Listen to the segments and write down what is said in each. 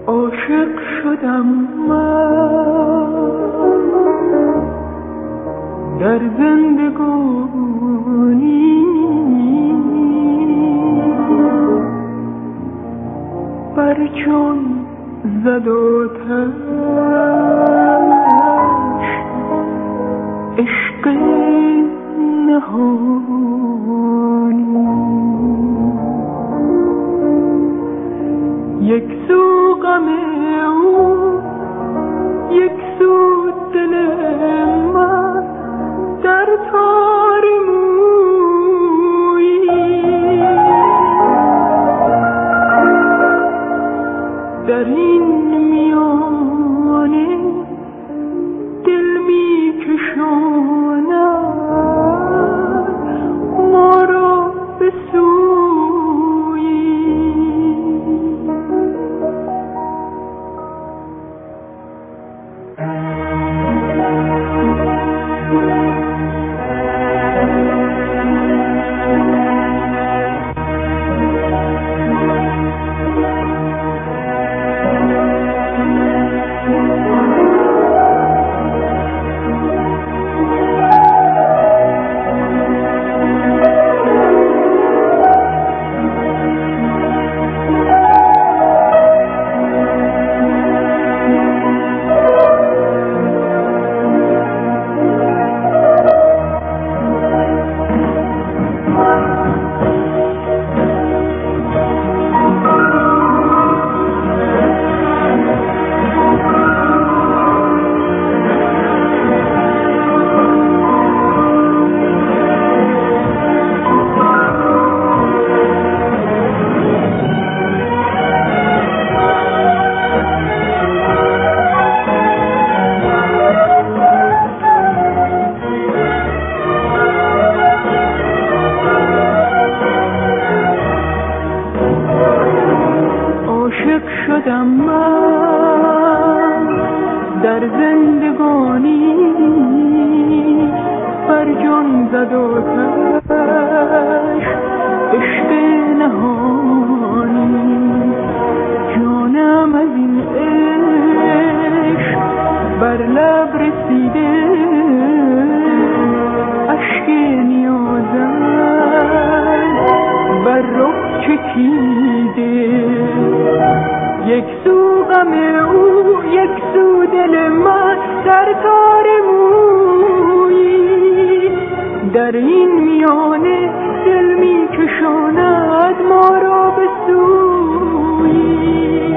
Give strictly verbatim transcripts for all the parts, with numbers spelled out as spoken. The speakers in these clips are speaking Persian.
عاشق شدم من در زندگانی، بر جان زد آتش عشق نهانی. یک سو غم او، یک سو دل من در تار مویی، در این میانه دل می کشاند ما را به سویی. شدم من در زندگانی، بر جان زد آتش عشق نهانی. جانم از این عشق بر لب رسیده، اشک نیازم بر رخ چکیده. یک سو غم او، یک سو دل من در تار مویی، در این میانه دل می کشاند ما را به سویی.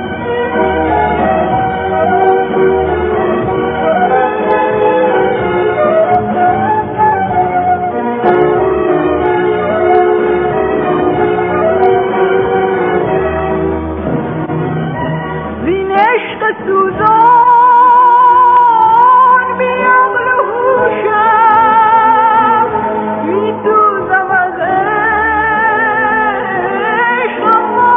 سوزان بی عقل و هوشم می سوزم از عشق اما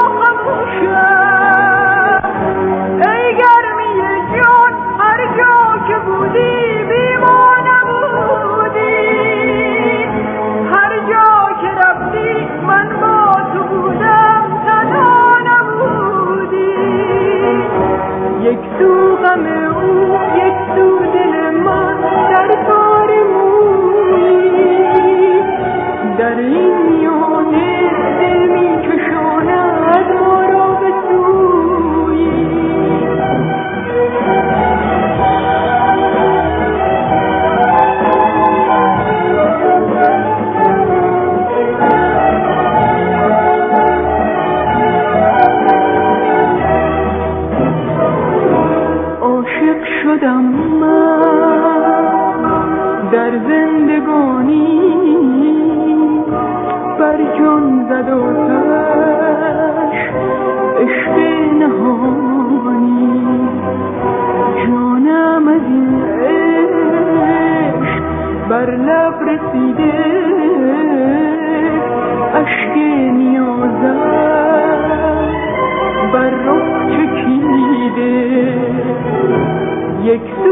خموشم. ای گرمی جان هر جا که بودی بی ما نبودی، هر جا که رفتی من با تو بودم تنها نبودی. یک سو غم او، یک سو دل من در تار مویی، در این میانه دل می کشاند ما را به سویی. عاشق شدم من در زندگانی، بر جان زد آتش عشق نهانی. جانم از این عشق بر لب رسیده، اشک نیازم بر رخ چکیده. یک